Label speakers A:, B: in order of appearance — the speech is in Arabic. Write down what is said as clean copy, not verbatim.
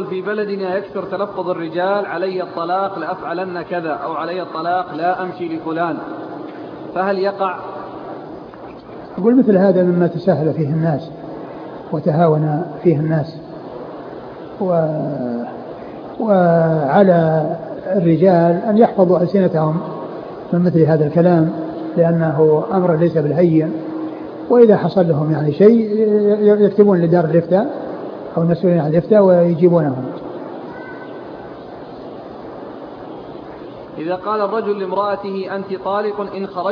A: في بلدنا يكثر تلفظ الرجال علي الطلاق لأفعلن كذا، أو علي الطلاق لا أمشي لفلان، فهل يقع؟
B: أقول مثل هذا مما تساهل فيه الناس وتهاون فيه الناس، وعلى الرجال أن يحفظوا ألسنتهم من مثل هذا الكلام، لأنه أمر ليس بالهين. وإذا حصل لهم يعني شيء يكتبون لدار الإفتاء أو المسؤولين عن الإفتاء ويجيبونهم.
A: إذا قال الرجل لامرأته أنت طالق إن خرجت